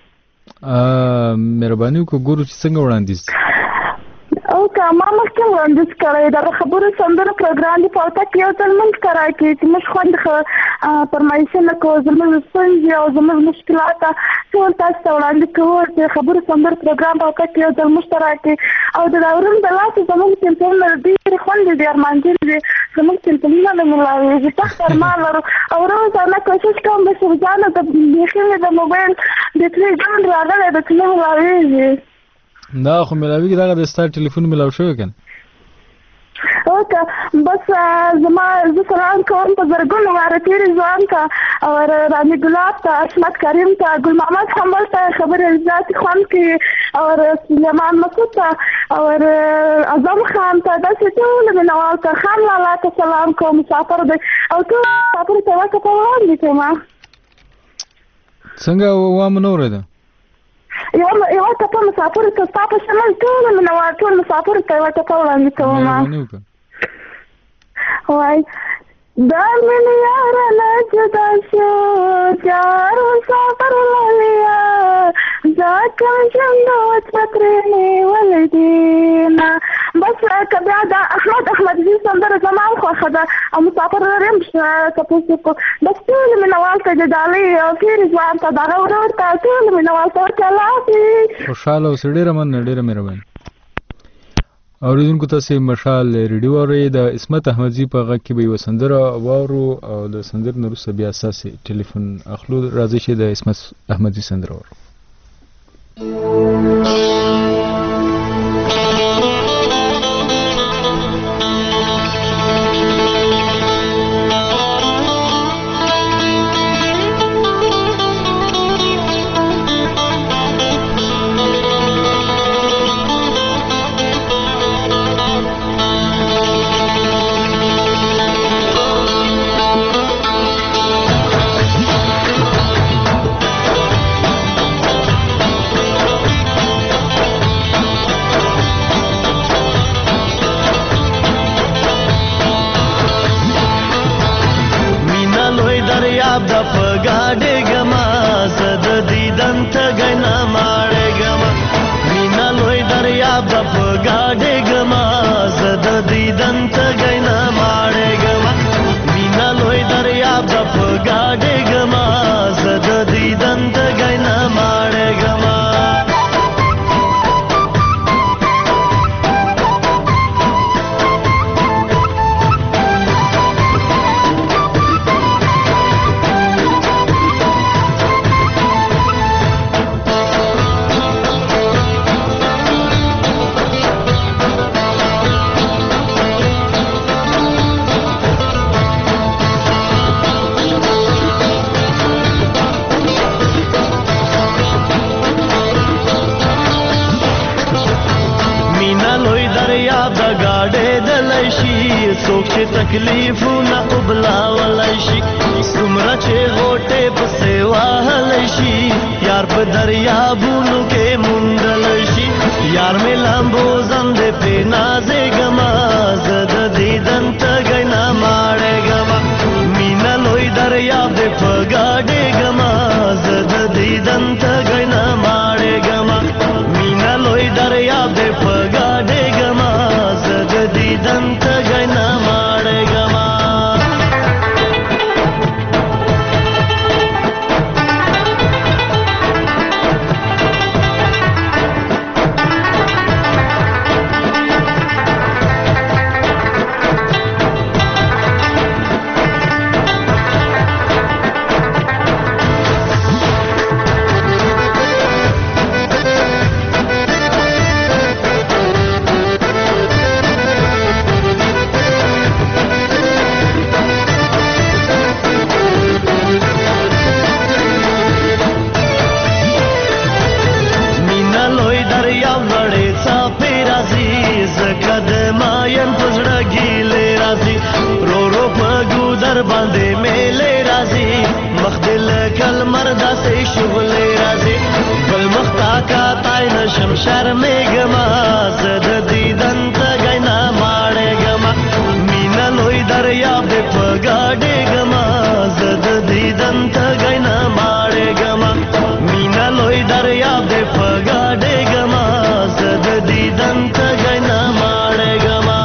مهرباني وکړه ګورو چې څنګه وړاندیز او که ما مخکې وړاندیز کړی دا خبرو سندرو پروګرام دی په وخت کې یو ځل موږ کرای کې چې موږ خوند فرمایشونه کوو زموږ ستونزې او زموږ مشکلات ټول تاسو ته وړاندې کوو چې خبرو سندرو پروګرام په وخت کې یو ځل موږ سره کې او د داورون د لاسه زموږ ټلیفونونه ډېرې خوندې دي ارمانجن دي زموږ ټلیفونونه نه ملاوېږي سخت ارمان لرو او روزانه کوشش کوم بشیر جانه د بیخي مې د موبایل بیټرۍ ډاون راغلی ده چې نه ملاوېږي دا خو ملاویږي دغه د ستا ټلیفون ملاو شوی کنه اوکه بس زما زه سلام کوم په زرګونو واره تېرې ځوان ته او رامي ګلاب ته عصمت کریم ته ګل محمد حنبل ته خبرې زیاتې خوند کوي او سلیمان مسعود ته او اعظم خان ته داسې ټولو مینوال ته خان لالا ته سلام کوم مسافر دی او ټول مسافر ته ورته په وړاندې کوم څنګه وام نه اورېده یو یو ته په مسافر ته ستا په شمال ټول مینوال ټول مسافر ته ورته په وړاندې کوم وای دا مینه یاره نه جدا شو چار مسافر لالیا ځکه ژوند وچترې ولدینا بس کبیا دا احمد احمد دې سندره زما خوښه ده او مسافر لرم تاسو کو بس ټول مینوال ته د دالي او فیر ځوان ته دا ورور ته ټول مینوال ته چلاسي خوشاله اوسې ډېره مننه ډېره مهرباني اوریدونکو تاسو مشال ریډیو اورئ د اسمت احمدزي په غږ کې به یو سندره واورو او د سندر نه وروسته بیا اساسي ټلیفون اخلو راځي چې د اسمت احمدزي سندره واورو دریاب د پګاډې ګما زد دیدن تګ نه ماړې ګما مینا لوی دریاب د پګاډې ګما زد دیدن تګ نه ماړې ګما مینا لوی دریاب د پګاډې ګما زد دیدن تګ نه ماړې ګما څوک چې تکلیفونه وبلاولی شي څومره چې غوټې پسې وهلی شي یار په دریابونو کې موندلی شي یار مې لامبو زندې پې نازېږمه زه د دیدن تږی نه ماړېږمه مینه لوی دریاب دې په ګاډېږمه زه د دیدن تږی نه ماړېږمه مینه لوی دریاب دې په ګاډېږمه زه د دیدن تږی نه ماړېږمه باندې میلې راځي مخ دل کل مردا سي شغلې راځي بل مخ تا کا تای نشم شرمېږما زد دیدن تګی نه ماړېږما مینا لوی دریاب دې په ګاډېږما زد دیدن تګی نه ماړېږما مینا لوی دریاب دې په ګاډېږما زد دیدن تګی نه ماړېږما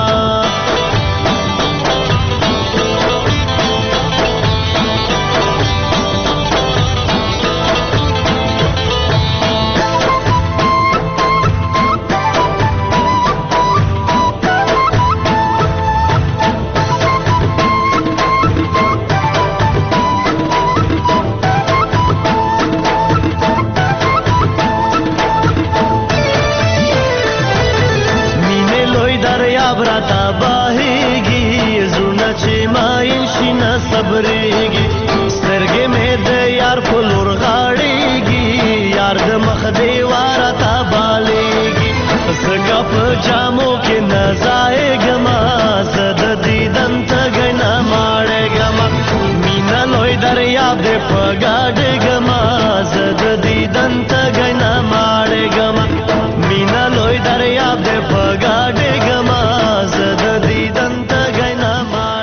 صبرېږي سترګې مې د یار په لور غاړېږي یار د مخ دیواره تا بالېږي ځکه په جامو کې نه ځایېږمه زه د دیدن تږی نه ماړېږمه مینه لوی دریاب دې په ګاډېږمه زه د دیدن تږی نه ماړېږمه مینه لوی دریاب دې په ګاډېږمه زه د دیدن تږی نه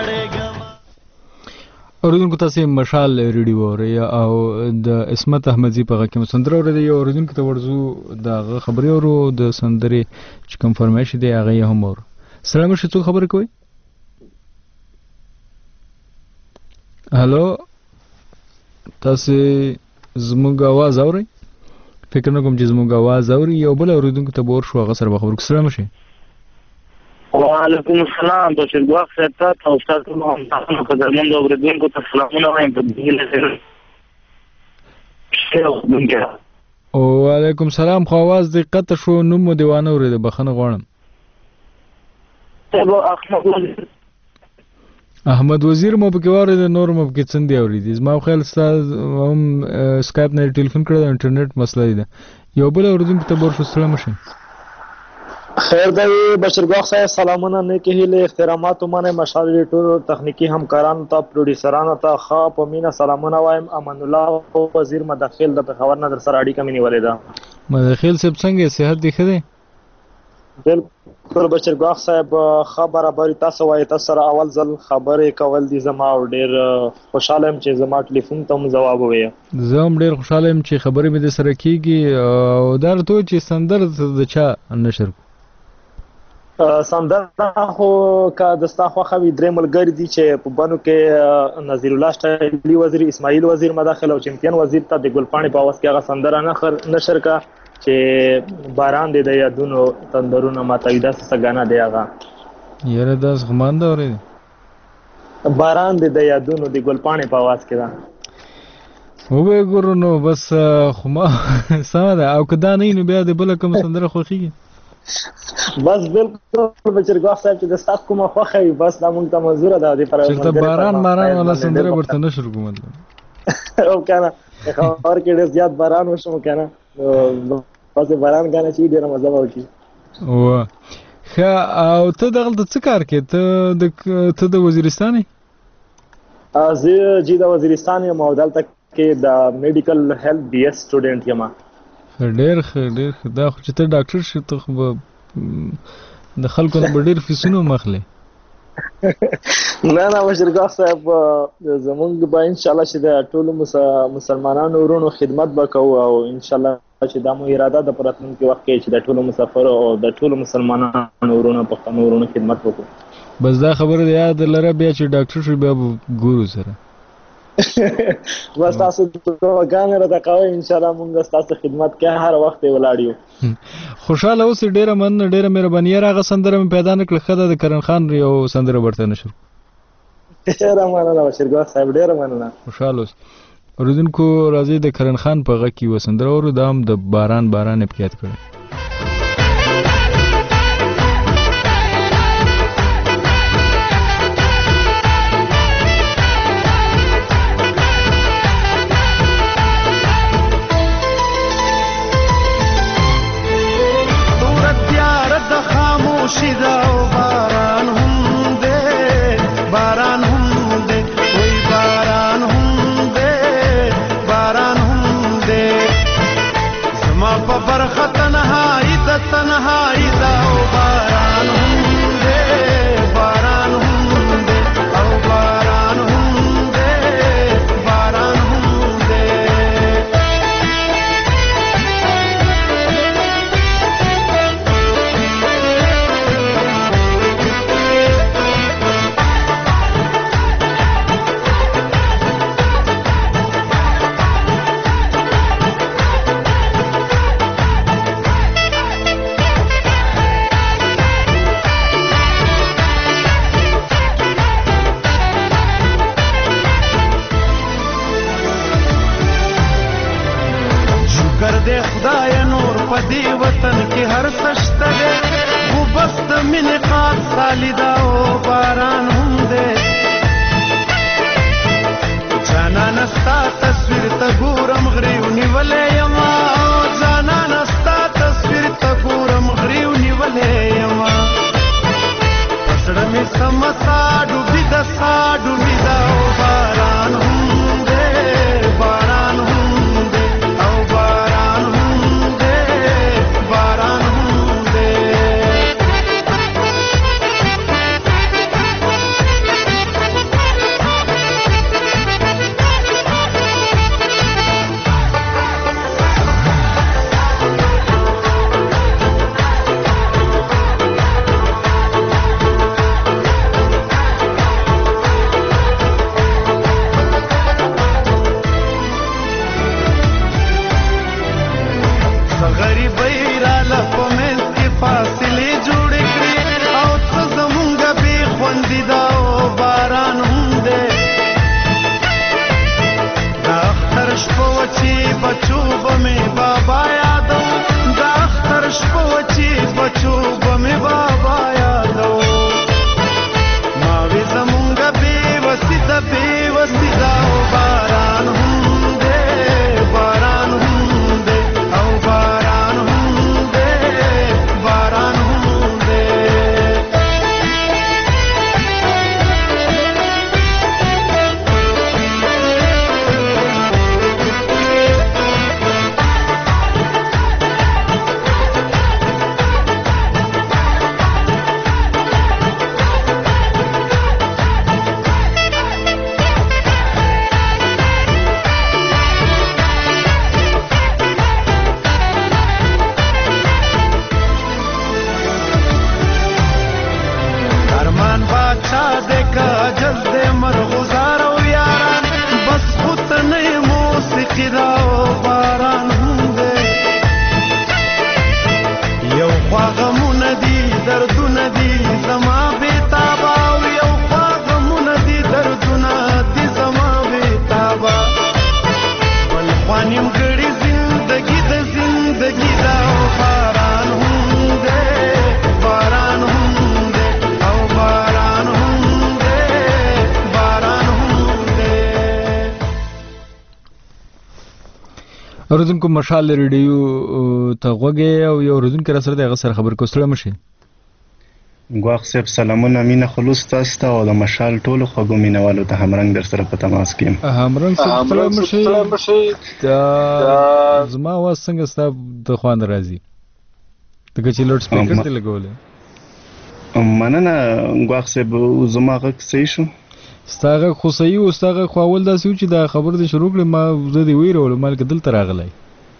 اوریدونکو تاسو مشال ریډیو اورئ او د اسمت احمدزي په غږ کې مسندره اورئ یو اوریدونکو ته ورزو د خبري اورو د سندري چې کوم فرمایش دی هغه هم اور سلام شي څو خبر کوي هالو تاسو زموږ आवाज اورئ فکر نه کوم چې زموږ आवाज اوري یو بل اوریدونکو ته ور شو هغه سره به خبرو سلام شي وعلیکم السلام بشیر ګواخ صاحب ته او استاد محمد خان قدرمن اوریدونکو ته سلامونه وایم په دې لاره او وعلیکم السلام خو आवाज دقت شو نوم مو دیوانه اورید بخنه غواړم احمد وزیر مو په کې واره د نور مو په کې څنګه اوریدي زما خیال استاد هم اسکایپ نه ټلیفون کړو د انټرنیټ مسله ده یو بل اوریدونکو ته ور شو سلام شي خیر دی بشیر ګواخ صاحب سلامونه نه کې له احترامات منه مشال ټول تخنیکی همکارانو ته پروډوسرانو ته خا په مینا سلامونه وایم امان الله وزیر مداخل د خبر نه در سره اړیکه مې نیولې ده مداخل صاحب څنګه صحت دی خدای بالکل بشرګاخ صاحب خبره بری تاسو وایي تاسو سره اول ځل خبرې کول دي زما او ډیر خوشاله يم چې زما ټلیفون ته مو جواب وایي زه هم ډیر خوشاله يم چې خبرې مې د سره کیږي او دا ته چې سندر د چا نشر سندر خو کا دستا خو خوي درې ملګری دي چې په بانو کې نذیر الله شایلی وزیر اسماعیل وزیر مداخله او چمپیون وزیر ته د ګلپاڼې په واس کې هغه سندر نه نشر کا چې باران دې د یادونو تندرونه ماتوي دا څه غانا دی هغه یاره داس غمان دا اورې باران دې د یادونو د ګلپاڼې په आवाज کې دا او به ګورو نو بس خو ما ساده او کدا نه نو بیا د بل کوم سندره خوخي بس بالکل بچرګاف صاحب چې د ستاسو کومه خوخي بس دا مونږ ته منزور ده د پر چې باران باران ولا سندره ورته نشر کوم او کنه خبر کې ډیر زیات باران وشو کنه پس باران غانه چې ډیره مزه وکړي او خا او ته دغلت څه کار کې ته د ته د وزیرستان از جی د وزیرستان یم او دلته کې د میډیکل هیلث بي اس سټوډنټ یم ډیر ډیر دا خو چې ته ډاکټر شې ته خو د خلکو نه ډیر فیسونو مخله نه نه بشرګاخ صاحب زمونږ به ان شاء الله چې د ټولو مسلمانانو ورونو خدمت وکړو او ان شاء الله چې دا مو اراده د پراتونکو وخت کې چې د ټولو مسافر او د ټولو مسلمانانو ورونو پښتنو ورونو خدمت وکړو بس دا خبره یاد لره بیا چې ډاکټر شو بیا ګورو سره بس تاسو ته وګانه را تکاوي ان شاء الله مونږ تاسو خدمت کې هر وخت ولاړیو خوشاله اوس ډیره من ډیره مهرباني راغه سندره مې پیدا نکړه خدای د کرن خان یو سندره ورته نشو ډیره مننه بشرګاخ صاحب ډیره مننه خوشاله اوس اوریدونکو راځي د کرن خان په غږ کې وسندره ورو دام د باران باران په یاد کړی شیدا او باران هم دے باران هم دے وای باران هم دے باران هم دے زما په برخه تنهایی د تنهایی دا او باران هم دے باران هم دے او باران هم دے باران هم دے خدای نور پدی وطن کې هر سشته ده خو بس د مینې قات خالدا او باران هم ده جانان ستا تصویر ته ګورم غریو نیولې یما جانان ستا تصویر ته ګورم غریو نیولې یما پسړه می سمسا ډوبې د سا ډوبې دا او باران هم ده باران هم ده او باران اوریدونکو مشال ریډیو ته غوږی او یو اوریدونکو را سره د هغه سره خبر کوستړه مشي. ګواخ صاحب سلامونه مینه خلوص تاسو ته او د مشال ټولو خوږو مینوالو ته همرنګ در سره په تماس کې یم. همرنګ سلام مشي دا زما واس څنګه ستاسو د خوان راځي دغه چې لوډ سپیکر ته لګولې. مننه ګواخ صاحب زما غږ صحیح شو؟ ستاغه خو صحیح او ستاغه خو اول داسې و چې دا خبر دې شروع کړې ما زه دې ویرول مال کې دلته راغلی.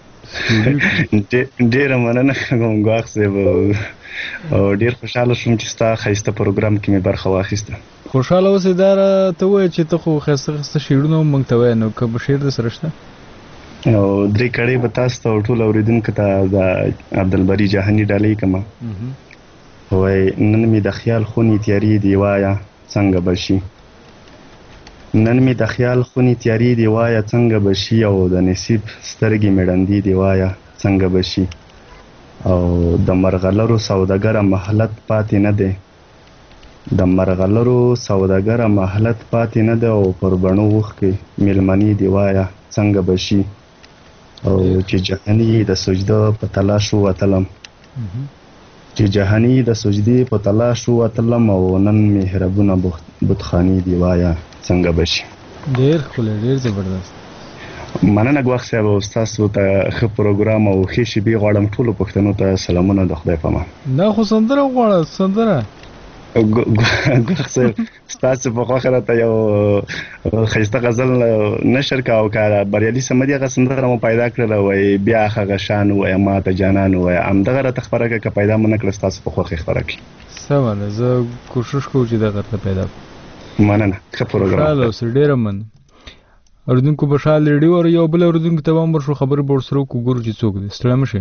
ډېره مننه کوم ګواخ صاحب او ډېر خوشحاله شوم چې ستا ښایسته پروګرام کې مې برخه واخیسته. خوشحاله اوسې دا راته ووایه چې ته خو ښایسته ښایسته شعرونه هم موږ ته وایه نو که شعر درسره شته؟ او درې کړۍ به تاسو ته او ټولو اورېدونکو ته د عبدالبري جهاني ډالۍ کړمه. وایي نن مې د خیال خونې تیارې دي وایه څنګه به شي، نن مې د خیال خونې تیارې دي وایه څنګه به شي، او د نصیب سترګې مې ړندې دي وایه څنګه به شي، او د مرغلرو سوداګره مهلت پاتې نه دی، د مرغلرو سوداګره مهلت پاتې نه دی، او پر بڼو اوښکې میلمنې دي وایه څنګه به شي، او چې جهاني د سجده په تلاش ووتلم، چې جهاني د سجدې په تلاش ووتلم، او نن محرابونه بتخانې دي وایه څنګه به شي. ډېر ښکلی ډېر زبردست. مننه ګواښ صاحب او ستاسو ته ښه پروګرام او ښې شیبې غواړم. ټولو پښتنو ته سلامونه د خدای په امان. نه خو سندره غواړه سندره. ګواښ صاحب ستاسو په خوښه راته یو ښایسته غزل نشر کا او که بریالي صمدي هغه سندره مو پیدا کړله وایي بیا هغه شان ووایه ما ته جانان ووایه همدغه راته خپره کړه که پیدا مو نه کړه ستاسو په خوښه یې خپره کړي. سمه ده زه کوشش کوم چې دغه ته پیدا کړم. مننه ښه پروګرام. خوشحاله اوسئ ډېره مننه. اوریدونکو مشال ریډیو او یو بل اوریدونکو ته هم ورشو خبرې به ورسره وکړو ګورو چې څوک دی. ستړی مه شئ.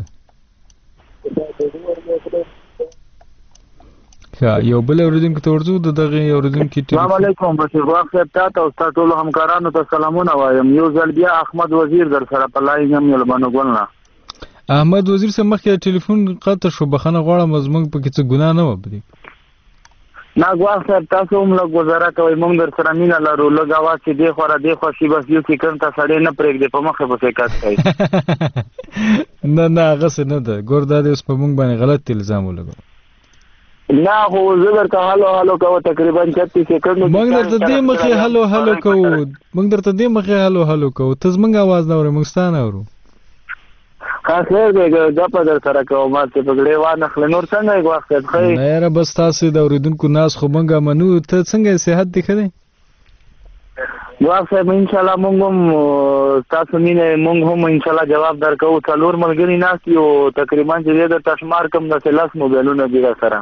ښه یو بل اوریدونکو ته ورځو د دغې اوریدونکي السلام علیکم بشیر باغ صاحب تا ته او ستا ټولو همکارانو ته سلامونه وایم. یو ځل بیا احمد وزیر در سره په لاین یم یو لبنو ګل نه. احمد وزیر صاحب مخکې ټلیفون قطع شو بخښنه غواړم زموږ پکې څه ګناه نه وه پرې. نه ګواښ صاحب تاسو هم لږ ګزاره کوئ موږ در سره مینه لرو لږ اواز چې دې خوا را دې خوا شي بس یو سیکنډ ته سړی نه پرېږدي په مخې پسې کټ کوي. نه نه هغسې نه ده ګور دا دی اوس په موږ باندې غلط الزام ولګوه. نه خو زه درته هلو هلو کوو تقریبا چتیس سیکنډ موږ درته دې مخې هلو هلو کوو موږ درته دې مخې هلو هلو کوو ته زموږ اواز نه اورې موږ ستا نه اورو. ښه خیر دی ګپه در سره کوم ما چې پګړې وانخلې نور څنګه یې ګواښ صاحب ښه یې؟ نه یاره بس تاسې د اورېدونکو ناز خو موږ منو ته څنګه صحت دې ښه دی؟ ګواښ صاحب انشاءالله موږ هم ستاسو مینې موږ هم انشاءالله جواب درکوو. څلور ملګري ناست یو تقریبا چې دی درته شمار کړم داسې لس موبایلونه دي را سره.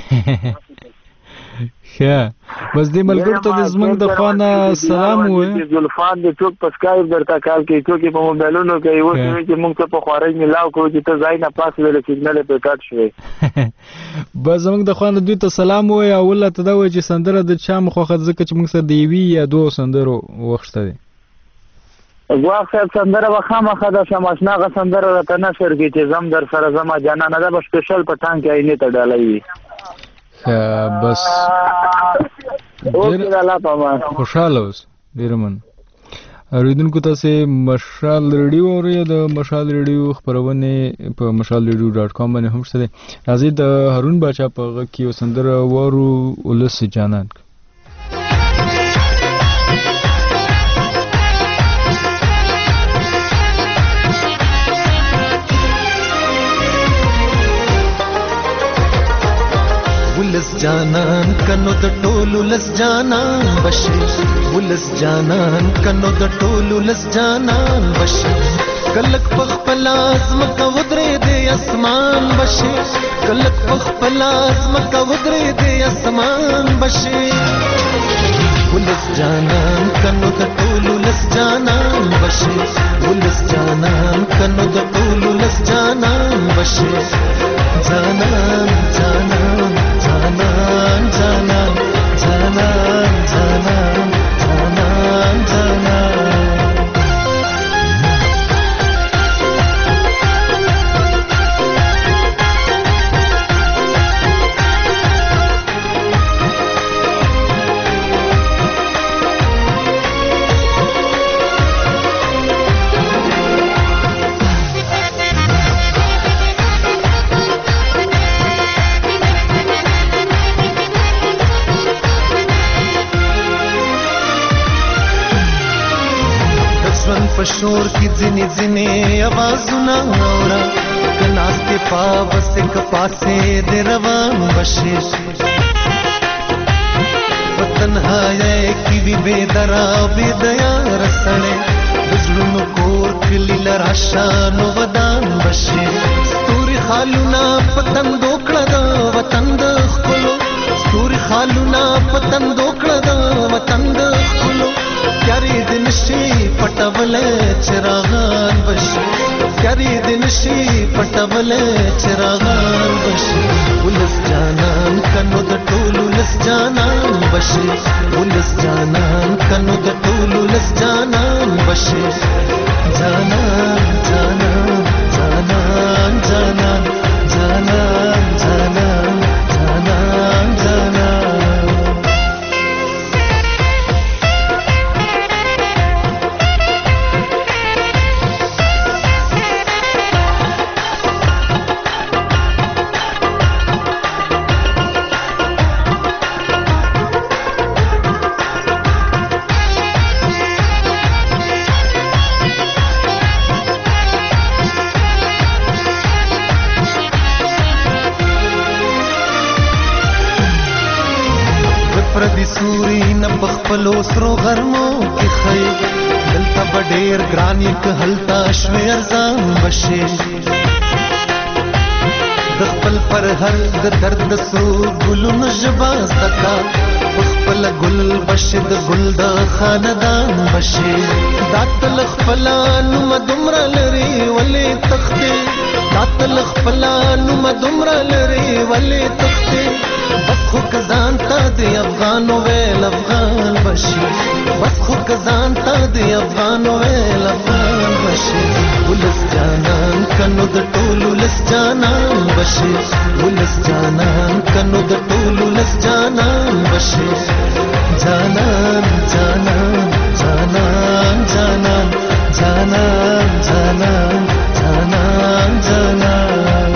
ښه بس دې ملګرو ته د زموږ د خوا نه سلام ووایه. زلفان دې څوک په سکایپ درته کال کوي څوک یې په موبایلونو کوي اوس وایي چې موږ ته په خوارۍ میلاو کړو چې ته ځای نه پاسېدلی سګنل یې پرې کټ شوی. بس زموږ د خوا نه دوی ته سلام ووایه او ولله ته دا وایه چې سندره د چا مخوښه ځکه چې موږ سره د یوې یا دوو سندرو وخت شته دی. ګواښ صاحب سندره به خامخا ده شماشنا هغه سندره راته نشر کړي چې زم در سره زما جانانه ده به سپیشل په ټانک کې عینې ته ډالۍ وي. بس خوشحاله اوس ډېره مننه. اوریدونکو تاسې مشال ریډیو اورئ د مشال ریډیو خپرونې په مشال ریډیو ډاټ کام باندې هم شته دی. راځئ د هارون باچا په غږ کې یو سندره واورو ولس جانان. ولس جانان کنو د ټولو لس جانان بشي ولس جانان کنو د ټولو لس جانان بشي کلک پخپل ازمکه ودرې د اسمان بشي کلک پخپل ازمکه ودرې د اسمان بشي ولس جانان کنو د ټولو لس جانان بشي ولس جانان کنو د ټولو لس جانان بشي جانان جانان جانان جانان جانان جانان جانان جانان پشور کی ځینې ځینې आवाजونه اورا کناسته پا بس ک پاسه د روان بشي وطنهای کی وی بے درا بے دیا رسړې بزلونو کور کلی لراشا نو ودان بشي ستوري خالونا پتن دوکړه د وطن د خپلو ستوري خالونا پتن دوکړه د وطن د خپلو پیاري دن شي پټول چراغان بشي پیاري دن شي پټول چراغان بشي ولس جانان کنو د ټولو لس جانان بشي ولس جانان کنو د ټولو لس جانان بشي جانان جانان جانان جانان جانان جانان جانان جانان پردی سوري نه بخپلو سرو غرمو کې خي دلته بډېر ګران یک هلتا شوي ارزان بشي د خپل پر هر د درد سرو ګلونو ژباز تکا خپل ګل بشي د ګل د خاندان بشي داتل خپلانو مدمر لري ولې تخته داتل خپلانو مدمر لري ولې تخته بس خو کزان تا دی افغانو ویل افغان بشي بس خو کزان تا دی افغانو ویل افغان بشي ولس جانان کنو د ټولو لس جانان بشي ولس جانان کنو د ټولو لس جانان بشي جانان جانان جانان جانان جانان جانان جانان جانان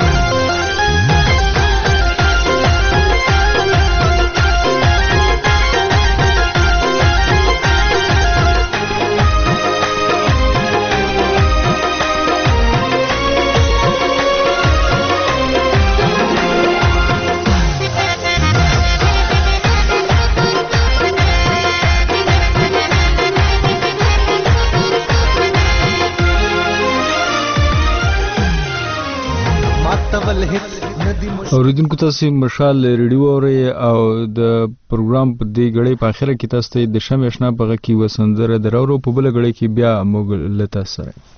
اوریدونکو تاسو مشال ریډیو اوري او د پروګرام په دې غړې په اخره کې تاسو ته د شمع آشنا په غږ کې وسندره درورو په بل غړې کې بیا موږ لته سره